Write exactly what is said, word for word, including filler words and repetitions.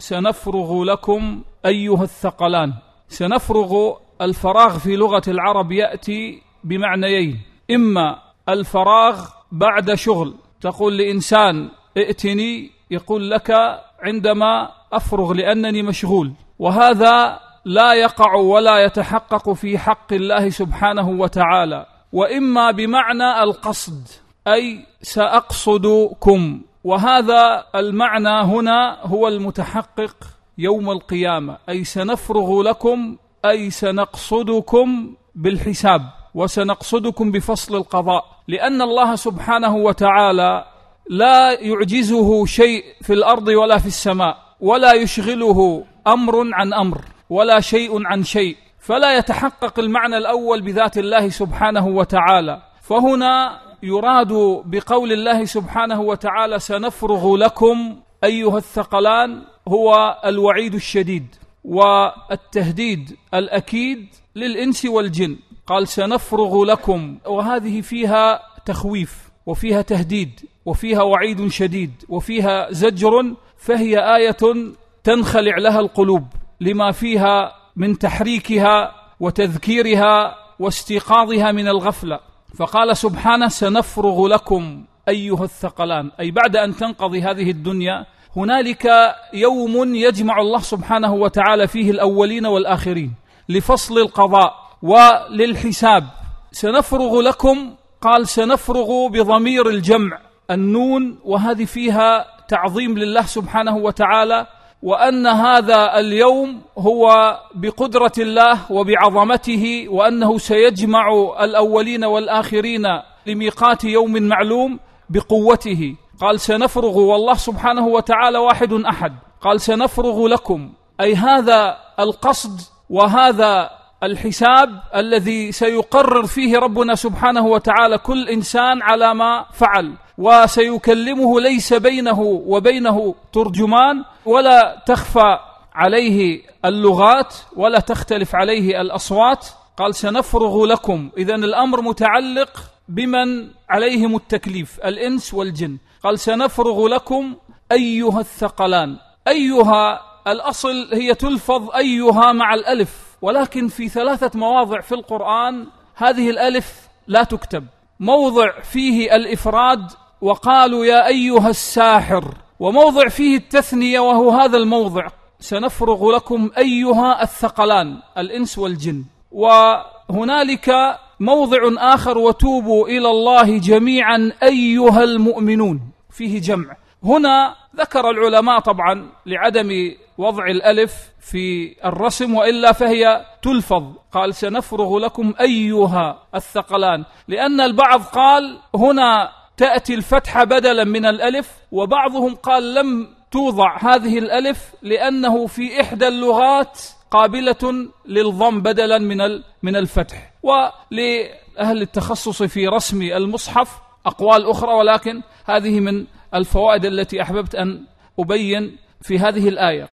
سنفرغ لكم أيها الثقلان. سنفرغ، الفراغ في لغة العرب يأتي بمعنيين: إما الفراغ بعد شغل، تقول لإنسان ائتني، يقول لك عندما أفرغ لأنني مشغول، وهذا لا يقع ولا يتحقق في حق الله سبحانه وتعالى. وإما بمعنى القصد، أي سأقصدكم، وهذا المعنى هنا هو المتحقق يوم القيامة، أي سنفرغ لكم، أي سنقصدكم بالحساب، وسنقصدكم بفصل القضاء، لأن الله سبحانه وتعالى لا يعجزه شيء في الأرض ولا في السماء، ولا يشغله أمر عن أمر، ولا شيء عن شيء، فلا يتحقق المعنى الأول بذات الله سبحانه وتعالى. فهنا يراد بقول الله سبحانه وتعالى سنفرغ لكم أيها الثقلان هو الوعيد الشديد والتهديد الأكيد للإنس والجن. قال سنفرغ لكم، وهذه فيها تخويف، وفيها تهديد، وفيها وعيد شديد، وفيها زجر، فهي آية تنخلع لها القلوب لما فيها من تحريكها وتذكيرها واستيقاظها من الغفلة. فقال سبحانه سنفرغ لكم أيها الثقلان، أي بعد أن تنقضي هذه الدنيا هنالك يوم يجمع الله سبحانه وتعالى فيه الأولين والآخرين لفصل القضاء وللحساب. سنفرغ لكم، قال سنفرغ بضمير الجمع النون، وهذه فيها تعظيم لله سبحانه وتعالى، وأن هذا اليوم هو بقدرة الله وبعظمته، وأنه سيجمع الأولين والآخرين لميقات يوم معلوم بقوته. قال سنفرغ، والله سبحانه وتعالى واحد أحد. قال سنفرغ لكم، أي هذا القصد وهذا الحساب الذي سيقرر فيه ربنا سبحانه وتعالى كل إنسان على ما فعل، وسيكلمه ليس بينه وبينه ترجمان، ولا تخفى عليه اللغات ولا تختلف عليه الأصوات. قال سنفرغ لكم، إذن الأمر متعلق بمن عليهم التكليف، الإنس والجن. قال سنفرغ لكم أيها الثقلان. أيها الأصل هي تلفظ أيها مع الألف، ولكن في ثلاثة مواضع في القرآن هذه الألف لا تكتب. موضع فيه الإفراد وقالوا يا أيها الساحر، وموضع فيه التثنية وهو هذا الموضع سنفرغ لكم أيها الثقلان، الإنس والجن. وهنالك موضع آخر وتوبوا إلى الله جميعا أيها المؤمنون، فيه جمع. هنا ذكر العلماء طبعا لعدم وضع الألف في الرسم، وإلا فهي تلفظ. قال سنفرغ لكم أيها الثقلان، لأن البعض قال هنا تأتي الفتحة بدلا من الألف، وبعضهم قال لم توضع هذه الألف لأنه في إحدى اللغات قابلة للضم بدلا من من الفتح. ولأهل التخصص في رسم المصحف أقوال أخرى، ولكن هذه من الفوائد التي أحببت أن أبين في هذه الآية.